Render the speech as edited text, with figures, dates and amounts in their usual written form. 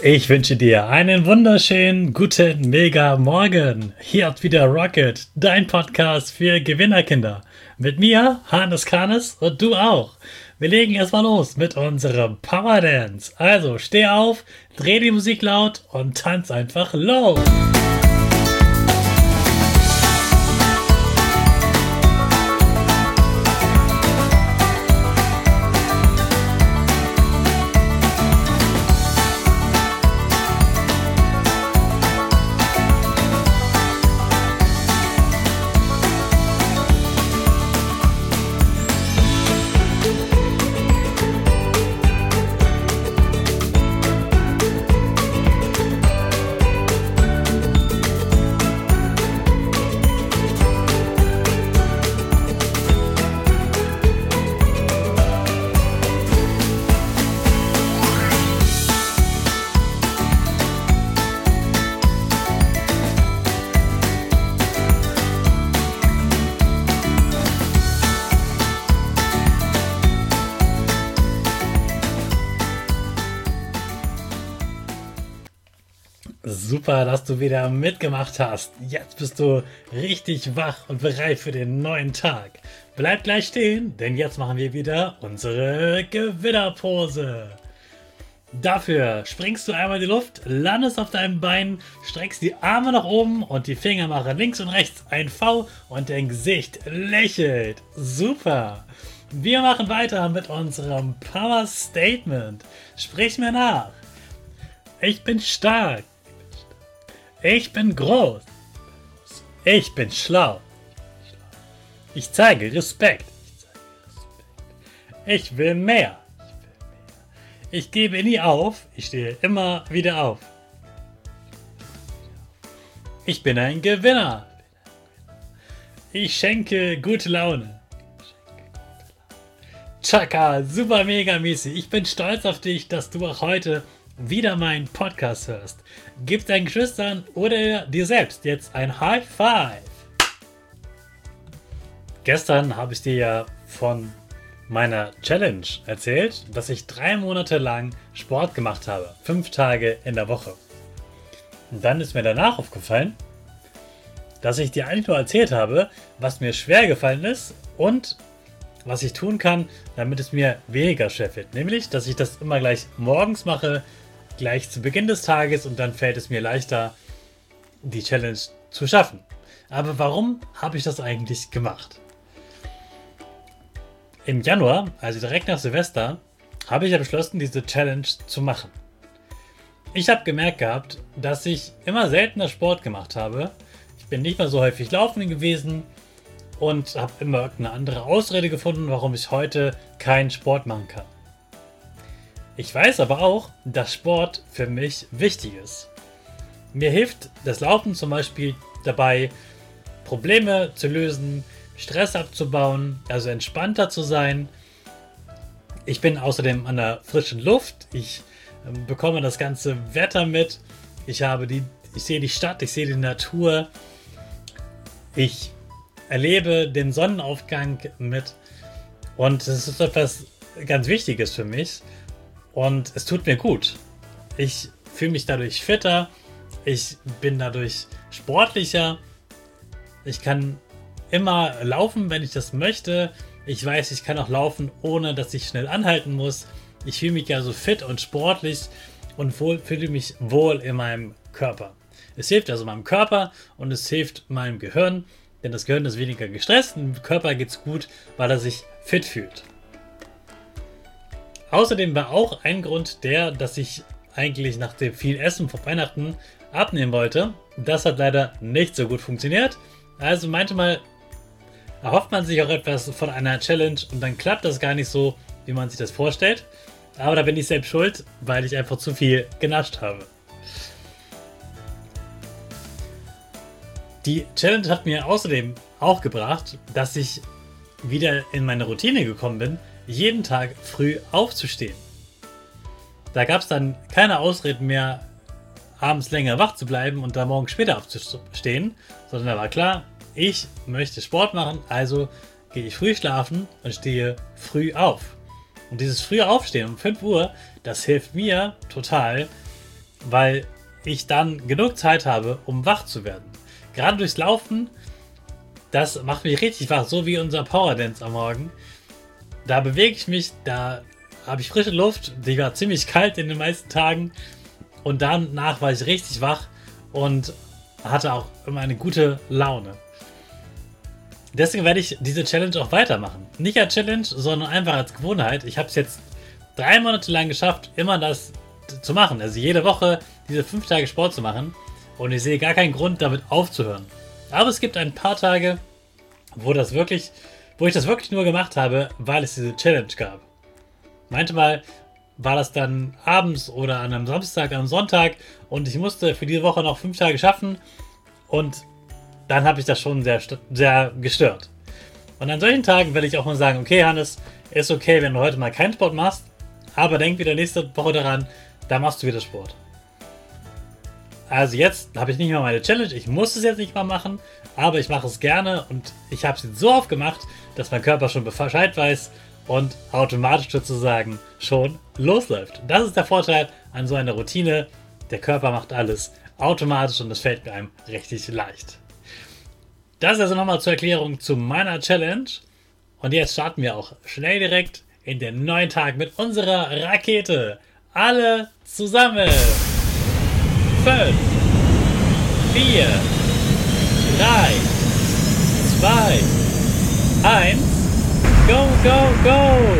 Ich wünsche dir einen wunderschönen guten Mega Morgen. Hier hat wieder Rocket, dein Podcast für Gewinnerkinder. Mit mir, Hannes Kahnes, und du auch. Wir legen erstmal los mit unserem Power Dance. Also steh auf, dreh die Musik laut und tanz einfach los. Super, dass du wieder mitgemacht hast. Jetzt bist du richtig wach und bereit für den neuen Tag. Bleib gleich stehen, denn jetzt machen wir wieder unsere Gewinnerpose. Dafür springst du einmal in die Luft, landest auf deinem Bein, streckst die Arme nach oben und die Finger machen links und rechts ein V und dein Gesicht lächelt. Super. Wir machen weiter mit unserem Power Statement. Sprich mir nach. Ich bin stark. Ich bin groß. Ich bin schlau. Ich zeige Respekt. Ich will mehr. Ich gebe nie auf. Ich stehe immer wieder auf. Ich bin ein Gewinner. Ich schenke gute Laune. Chaka, super mega mäßig. Ich bin stolz auf dich, dass du auch heute wieder meinen Podcast hörst. Gib deinen Geschwistern oder dir selbst jetzt ein High Five. Gestern habe ich dir ja von meiner Challenge erzählt, dass ich 3 Monate lang Sport gemacht habe. 5 Tage in der Woche. Und dann ist mir danach aufgefallen, dass ich dir eigentlich nur erzählt habe, was mir schwer gefallen ist und was ich tun kann, damit es mir weniger schwer fällt. Nämlich, dass ich das immer gleich morgens mache, gleich zu Beginn des Tages, und dann fällt es mir leichter, die Challenge zu schaffen. Aber warum habe ich das eigentlich gemacht? Im Januar, also direkt nach Silvester, habe ich ja beschlossen, diese Challenge zu machen. Ich habe gemerkt gehabt, dass ich immer seltener Sport gemacht habe. Ich bin nicht mehr so häufig laufen gewesen und habe immer irgendeine andere Ausrede gefunden, warum ich heute keinen Sport machen kann. Ich weiß aber auch, dass Sport für mich wichtig ist. Mir hilft das Laufen zum Beispiel dabei, Probleme zu lösen, Stress abzubauen, also entspannter zu sein. Ich bin außerdem an der frischen Luft. Ich bekomme das ganze Wetter mit. Ich sehe die Stadt, ich sehe die Natur. Ich erlebe den Sonnenaufgang mit. Und es ist etwas ganz Wichtiges für mich. Und es tut mir gut. Ich fühle mich dadurch fitter. Ich bin dadurch sportlicher. Ich kann immer laufen, wenn ich das möchte. Ich weiß, ich kann auch laufen, ohne dass ich schnell anhalten muss. Ich fühle mich ja so fit und sportlich und fühle mich wohl in meinem Körper. Es hilft also meinem Körper und es hilft meinem Gehirn, denn das Gehirn ist weniger gestresst und dem Körper geht es gut, weil er sich fit fühlt. Außerdem war auch ein Grund dass ich eigentlich nach dem viel Essen vor Weihnachten abnehmen wollte. Das hat leider nicht so gut funktioniert. Also manchmal erhofft man sich auch etwas von einer Challenge und dann klappt das gar nicht so, wie man sich das vorstellt. Aber da bin ich selbst schuld, weil ich einfach zu viel genascht habe. Die Challenge hat mir außerdem auch gebracht, dass ich wieder in meine Routine gekommen bin, jeden Tag früh aufzustehen. Da gab es dann keine Ausreden mehr, abends länger wach zu bleiben und da morgen später aufzustehen, sondern da war klar, ich möchte Sport machen, also gehe ich früh schlafen und stehe früh auf. Und dieses frühe Aufstehen um 5 Uhr, das hilft mir total, weil ich dann genug Zeit habe, um wach zu werden. Gerade durchs Laufen, das macht mich richtig wach, so wie unser Powerdance am Morgen. Da bewege ich mich, da habe ich frische Luft, die war ziemlich kalt in den meisten Tagen und danach war ich richtig wach und hatte auch immer eine gute Laune. Deswegen werde ich diese Challenge auch weitermachen. Nicht als Challenge, sondern einfach als Gewohnheit. Ich habe es jetzt 3 Monate lang geschafft, immer das zu machen. Also jede Woche diese 5 Tage Sport zu machen. Und ich sehe gar keinen Grund, damit aufzuhören. Aber es gibt ein paar Tage, wo ich das wirklich nur gemacht habe, weil es diese Challenge gab. Manchmal war das dann abends oder an einem Samstag, am Sonntag und ich musste für diese Woche noch 5 Tage schaffen und dann habe ich das schon sehr, sehr gestört. Und an solchen Tagen werde ich auch mal sagen, okay Hannes, ist okay, wenn du heute mal keinen Sport machst, aber denk wieder nächste Woche daran, da machst du wieder Sport. Also jetzt habe ich nicht mehr meine Challenge, ich muss es jetzt nicht mal machen, aber ich mache es gerne und ich habe es jetzt so oft gemacht, dass mein Körper schon Bescheid weiß und automatisch sozusagen schon losläuft. Das ist der Vorteil an so einer Routine. Der Körper macht alles automatisch und es fällt mir einem richtig leicht. Das ist also nochmal zur Erklärung zu meiner Challenge. Und jetzt starten wir auch schnell direkt in den neuen Tag mit unserer Rakete. Alle zusammen. 5, 4, 3, 2, 1. Go, go, go!